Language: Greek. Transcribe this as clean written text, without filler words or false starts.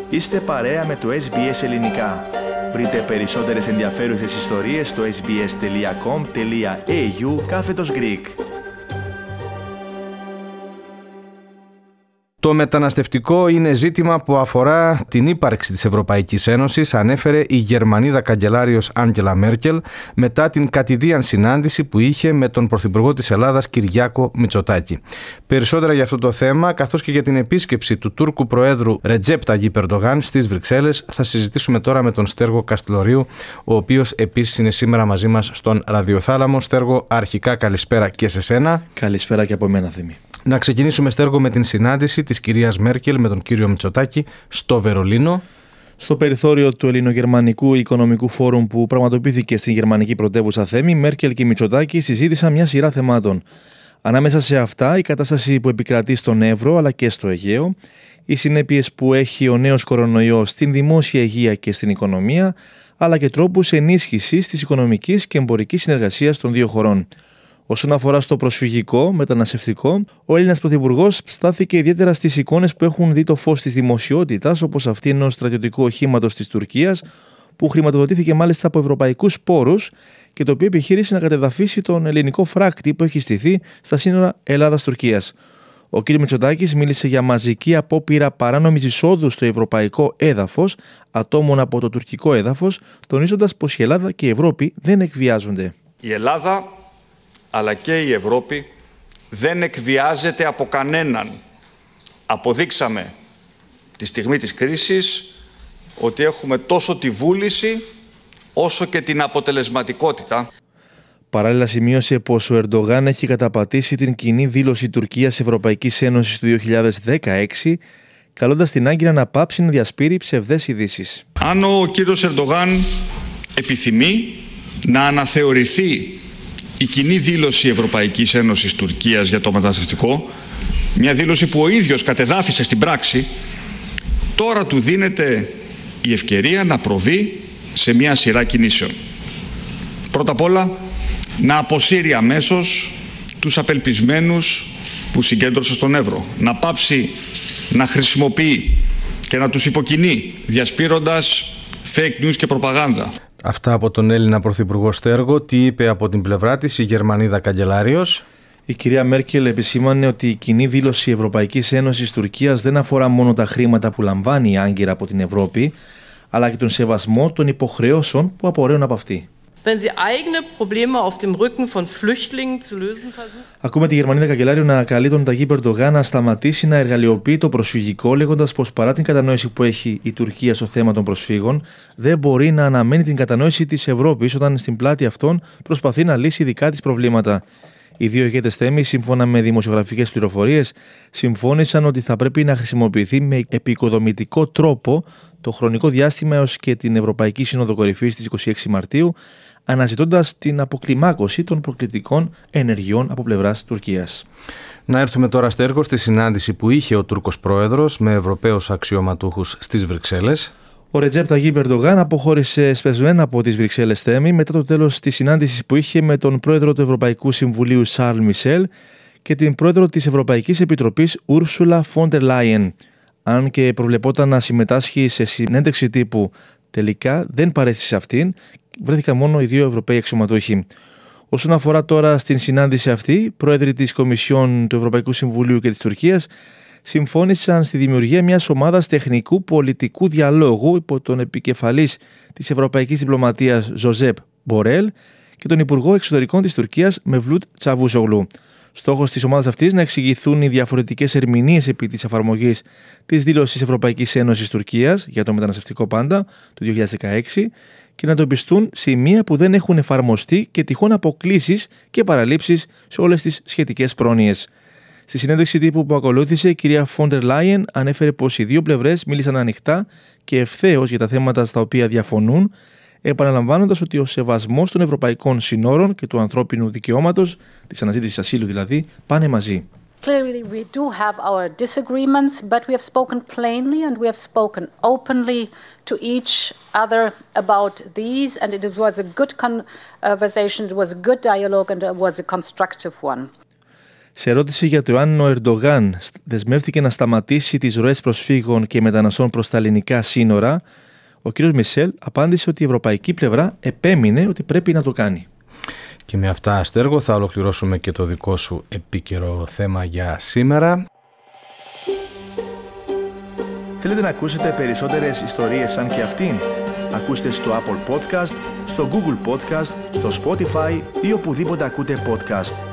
Είστε παρέα με το SBS Ελληνικά. Βρείτε περισσότερες ενδιαφέρουσες ιστορίες στο sbs.com.au/Greek. Το μεταναστευτικό είναι ζήτημα που αφορά την ύπαρξη της Ευρωπαϊκής Ένωσης, ανέφερε η Γερμανίδα καγκελάριος Άγγελα Μέρκελ μετά την κατηδίαν συνάντηση που είχε με τον Πρωθυπουργό της Ελλάδας Κυριάκο Μητσοτάκη. Περισσότερα για αυτό το θέμα, καθώς και για την επίσκεψη του Τούρκου Προέδρου Ρετζέπ Ταγίπ Ερντογάν στις Βρυξέλλες, θα συζητήσουμε τώρα με τον Στέργο Καστιλορίου, ο οποίος επίσης είναι σήμερα μαζί μας στον ραδιοθάλαμο. Στέργο, αρχικά καλησπέρα και σε σένα. Καλησπέρα και από μένα, Θέμη. Να ξεκινήσουμε, Στέργο, με την συνάντηση της κυρίας Μέρκελ με τον κύριο Μητσοτάκη στο Βερολίνο. Στο περιθώριο του Ελληνογερμανικού Οικονομικού Φόρουμ που πραγματοποιήθηκε στην γερμανική πρωτεύουσα Θέμη, Μέρκελ και Μητσοτάκη συζήτησαν μια σειρά θεμάτων. Ανάμεσα σε αυτά, η κατάσταση που επικρατεί στον Εύρο αλλά και στο Αιγαίο, οι συνέπειες που έχει ο νέος κορονοϊός στην δημόσια υγεία και στην οικονομία, αλλά και τρόπους ενίσχυσης της οικονομικής και εμπορικής συνεργασίας των δύο χωρών. Όσον αφορά στο προσφυγικό, μεταναστευτικό, ο Έλληνας Πρωθυπουργός στάθηκε ιδιαίτερα στις εικόνες που έχουν δει το φως της δημοσιότητας, όπως αυτή ενός στρατιωτικού οχήματος της Τουρκίας, που χρηματοδοτήθηκε μάλιστα από ευρωπαϊκούς πόρους και το οποίο επιχείρησε να κατεδαφίσει τον ελληνικό φράκτη που έχει στηθεί στα σύνορα Ελλάδας-Τουρκίας. Ο κ. Μητσοτάκης μίλησε για μαζική απόπειρα παράνομης εισόδου στο ευρωπαϊκό έδαφος ατόμων από το τουρκικό έδαφος, τονίζοντας πως η Ελλάδα και η Ευρώπη δεν εκβιάζονται. Η Ελλάδα αλλά και η Ευρώπη δεν εκβιάζεται από κανέναν. Αποδείξαμε τη στιγμή της κρίσης ότι έχουμε τόσο τη βούληση όσο και την αποτελεσματικότητα. Παράλληλα σημείωσε πως ο Ερντογάν έχει καταπατήσει την κοινή δήλωση Τουρκίας-Ευρωπαϊκής Ένωσης του 2016, καλώντας την Άγκυρα να πάψει να διασπείρει ψευδές ειδήσεις. Αν ο κύριος Ερντογάν επιθυμεί να αναθεωρηθεί η κοινή δήλωση Ευρωπαϊκής Ένωσης Τουρκίας για το μεταναστευτικό, μια δήλωση που ο ίδιος κατεδάφισε στην πράξη, τώρα του δίνεται η ευκαιρία να προβεί σε μια σειρά κινήσεων. Πρώτα απ' όλα, να αποσύρει αμέσως τους απελπισμένους που συγκέντρωσε στον Εύρο, να πάψει να χρησιμοποιεί και να τους υποκινεί διασπείροντας fake news και προπαγάνδα. Αυτά από τον Έλληνα Πρωθυπουργό. Στέργο. Τι είπε από την πλευρά της η Γερμανίδα καγκελάριος? Η κυρία Μέρκελ επισήμανε ότι η κοινή δήλωση Ευρωπαϊκής Ένωσης Τουρκίας δεν αφορά μόνο τα χρήματα που λαμβάνει η Άγκυρα από την Ευρώπη, αλλά και τον σεβασμό των υποχρεώσεων που απορρέουν από αυτή. Ακούμε τη Γερμανίδα καγκελάριο να καλεί τον Ταγίπ Ερντογάν να σταματήσει να εργαλειοποιεί το προσφυγικό, λέγοντας πως παρά την κατανόηση που έχει η Τουρκία στο θέμα των προσφύγων, δεν μπορεί να αναμένει την κατανόηση της Ευρώπης όταν στην πλάτη αυτών προσπαθεί να λύσει δικά της προβλήματα. Οι δύο ηγέτες Θέμη, σύμφωνα με δημοσιογραφικές πληροφορίες, συμφώνησαν ότι θα πρέπει να χρησιμοποιηθεί με επικοδομητικό τρόπο το χρονικό διάστημα έως και την Ευρωπαϊκή Σύνοδο Κορυφής της 26 Μαρτίου, αναζητώντας την αποκλιμάκωση των προκλητικών ενεργειών από πλευράς Τουρκίας. Να έρθουμε τώρα, Στέργο, στη συνάντηση που είχε ο Τούρκος Πρόεδρος με Ευρωπαίους αξιωματούχους στις Βρυξέλλες. Ο Ρετζέπ Ταγίπ Ερντογάν αποχώρησε σπεσμένα από τις Βρυξέλλες Θέμη μετά το τέλος της συνάντησης που είχε με τον Πρόεδρο του Ευρωπαϊκού Συμβουλίου Σαρλ Μισελ και την Πρόεδρο της Ευρωπαϊκής Επιτροπής Ούρσουλα Φόντερ Λάιεν. Αν και προβλεπόταν να συμμετάσχει σε συνέντευξη τύπου, τελικά δεν παρέστησε σε αυτήν, βρέθηκαν μόνο οι δύο Ευρωπαίοι αξιωματούχοι. Όσον αφορά τώρα στην συνάντηση αυτή, πρόεδροι της Κομισιόν του Ευρωπαϊκού Συμβουλίου και της Τουρκίας συμφώνησαν στη δημιουργία μιας ομάδας τεχνικού πολιτικού διαλόγου υπό τον επικεφαλής της Ευρωπαϊκής Διπλωματίας Ζωζέπ Μπορέλ και τον Υπουργό Εξωτερικών της Τουρκίας Μευλούτ Τσαβούσογλου. Στόχος της ομάδας αυτής να εξηγηθούν οι διαφορετικές ερμηνείες επί της εφαρμογής της δήλωσης Ευρωπαϊκής Ένωσης Τουρκίας για το μεταναστευτικό πάντα του 2016 και να εντοπιστούν σημεία που δεν έχουν εφαρμοστεί και τυχόν αποκλίσεις και παραλήψεις σε όλες τις σχετικές πρόνοιες. Στη συνέντευξη τύπου που ακολούθησε, η κυρία Φόντερ Λάιεν ανέφερε πως οι δύο πλευρές μίλησαν ανοιχτά και ευθέως για τα θέματα στα οποία διαφωνούν, επαναλαμβάνοντας ότι ο σεβασμός των ευρωπαϊκών συνόρων και του ανθρώπινου δικαιώματος, της αναζήτησης ασύλου δηλαδή, πάνε μαζί. Clearly, we do have our disagreements, but we have spoken plainly and we have spoken openly to each other about these, and it was a good conversation, it was a good dialogue and it was a constructive one. Σε ερώτηση για το αν ο Ερντογάν δεσμεύτηκε να σταματήσει τις ροές προσφύγων και μεταναστών προς τα ελληνικά σύνορα, ο κ. Μισελ απάντησε ότι η ευρωπαϊκή πλευρά επέμεινε ότι πρέπει να το κάνει. Και με αυτά, Αστέργο, θα ολοκληρώσουμε και το δικό σου επίκαιρο θέμα για σήμερα. Θέλετε να ακούσετε περισσότερες ιστορίες σαν και αυτήν? Ακούστε στο Apple Podcast, στο Google Podcast, στο Spotify ή οπουδήποτε ακούτε podcast.